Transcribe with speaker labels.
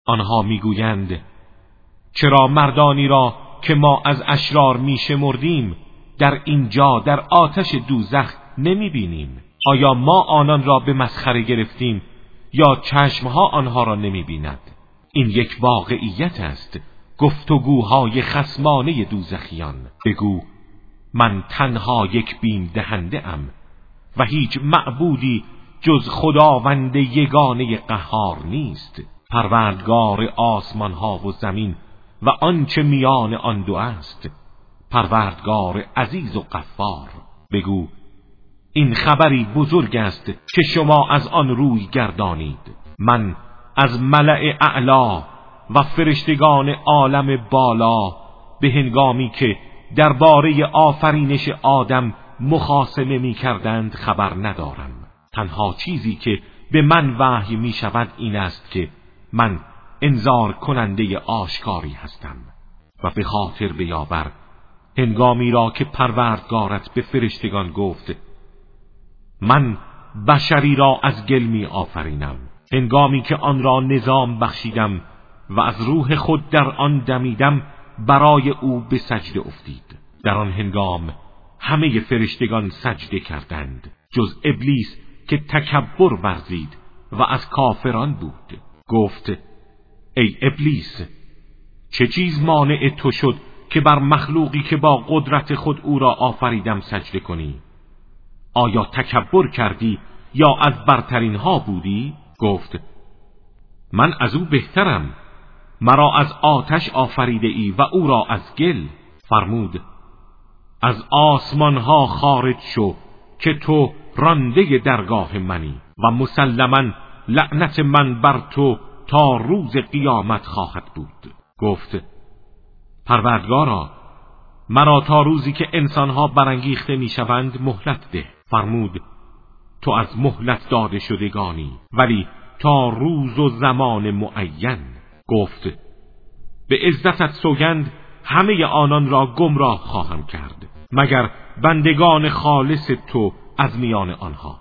Speaker 1: آنها میگویند چرا مردانی را که ما از اشرار میشمردیم در اینجا در آتش دوزخ نمیبینیم؟ آیا ما آنان را به مسخره گرفتیم یا چشمها آنها را نمیبیند؟ این یک واقعیت است، گفتگوهای خصمانه دوزخیان. بگو من تنها یک بیم دهنده ام و هیچ معبودی جز خداوند یگانه قهار نیست، پروردگار آسمان ها و زمین و آنچه میان آن دو است، پروردگار عزیز و غفار. بگو این خبری بزرگ است که شما از آن روی گردانید. من از ملأ اعلا و فرشتگان عالم بالا به هنگامی که درباره آفرینش آدم مخاصمه می کردند خبر ندارم. تنها چیزی که به من وحی می شود این است که من انذار کننده آشکاری هستم. و به خاطر بیاور هنگامی را که پروردگارت به فرشتگان گفت من بشری را از گل می آفرینم، هنگامی که آن را نظام بخشیدم و از روح خود در آن دمیدم برای او به سجده افتید. در آن هنگام همه فرشتگان سجده کردند جز ابلیس که تکبر ورزید و از کافران بود. گفت ای ابلیس، چه چیز مانع تو شد که بر مخلوقی که با قدرت خود او را آفریدم سجده کنی؟ آیا تکبر کردی یا از برترین ها بودی؟ گفت من از او بهترم، مرا از آتش آفریده ای و او را از گل. فرمود از آسمان ها خارج شو که تو رانده درگاه منی و مسلماً لعنت من بر تو تا روز قیامت خواهد بود. گفت پروردگارا، مرا تا روزی که انسانها برانگیخته میشوند مهلت ده. فرمود تو از مهلت داده شدگانی، ولی تا روز و زمان معین. گفت به عزتت سوگند همه آنان را گمراه خواهم کرد مگر بندگان خالص تو از میان آنها.